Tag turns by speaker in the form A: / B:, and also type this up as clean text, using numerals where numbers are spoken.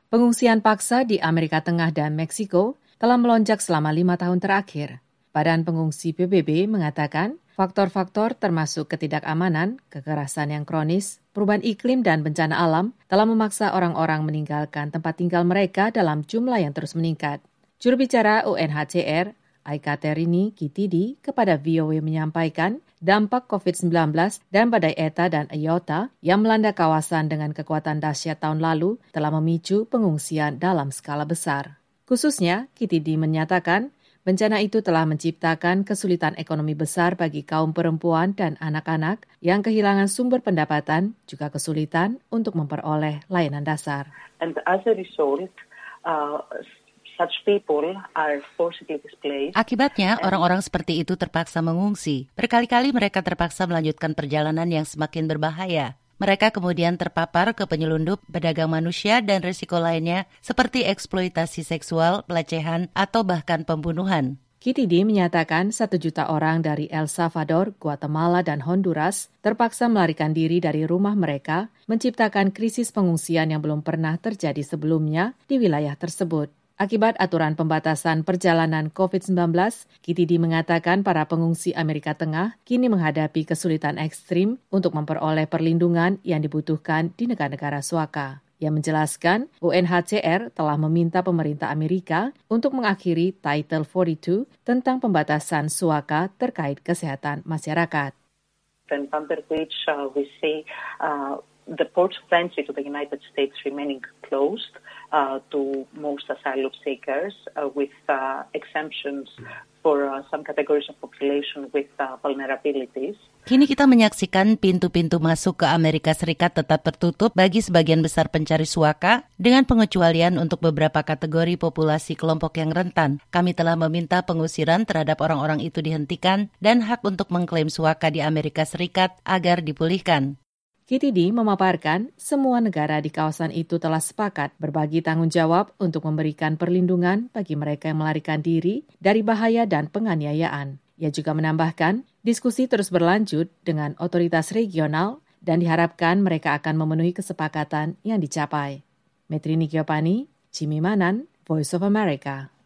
A: Pengungsian paksa di Amerika Tengah dan Meksiko telah melonjak selama 5 tahun terakhir. Badan Pengungsi PBB mengatakan faktor-faktor termasuk ketidakamanan, kekerasan yang kronis, perubahan iklim dan bencana alam telah memaksa orang-orang meninggalkan tempat tinggal mereka dalam jumlah yang terus meningkat. Juru bicara UNHCR, Aika Terini Kitidi, kepada VOA menyampaikan dampak COVID-19 dan badai Eta dan Iota yang melanda kawasan dengan kekuatan dahsyat tahun lalu telah memicu pengungsian dalam skala besar. Khususnya, Kitidi menyatakan bencana itu telah menciptakan kesulitan ekonomi besar bagi kaum perempuan dan anak-anak yang kehilangan sumber pendapatan, juga kesulitan untuk memperoleh layanan dasar.
B: And as a result, such people are forcibly displaced.
C: Akibatnya, orang-orang seperti itu terpaksa mengungsi. Berkali-kali mereka terpaksa melanjutkan perjalanan yang semakin berbahaya. Mereka kemudian terpapar ke penyelundup, pedagang manusia, dan risiko lainnya seperti eksploitasi seksual, pelecehan, atau bahkan pembunuhan.
A: Kitidi menyatakan 1 juta orang dari El Salvador, Guatemala, dan Honduras terpaksa melarikan diri dari rumah mereka, menciptakan krisis pengungsian yang belum pernah terjadi sebelumnya di wilayah tersebut. Akibat aturan pembatasan perjalanan COVID-19, Kitidi mengatakan para pengungsi Amerika Tengah kini menghadapi kesulitan ekstrim untuk memperoleh perlindungan yang dibutuhkan di negara-negara suaka. Ia menjelaskan UNHCR telah meminta pemerintah Amerika untuk mengakhiri Title 42 tentang pembatasan suaka terkait kesehatan masyarakat.
B: And under which we see the ports of entry to the United States remaining closed to most asylum seekers with exemptions for some categories of population with vulnerabilities.
C: Kini kita menyaksikan pintu-pintu masuk ke Amerika Serikat tetap tertutup bagi sebagian besar pencari suaka dengan pengecualian untuk beberapa kategori populasi kelompok yang rentan. Kami telah meminta pengusiran terhadap orang-orang itu dihentikan dan hak untuk mengklaim suaka di Amerika Serikat agar dipulihkan.
A: Kitidi memaparkan semua negara di kawasan itu telah sepakat berbagi tanggung jawab untuk memberikan perlindungan bagi mereka yang melarikan diri dari bahaya dan penganiayaan. Ia juga menambahkan, diskusi terus berlanjut dengan otoritas regional dan diharapkan mereka akan memenuhi kesepakatan yang dicapai. Metrini Giopani, Jimmy Manan, Voice of America.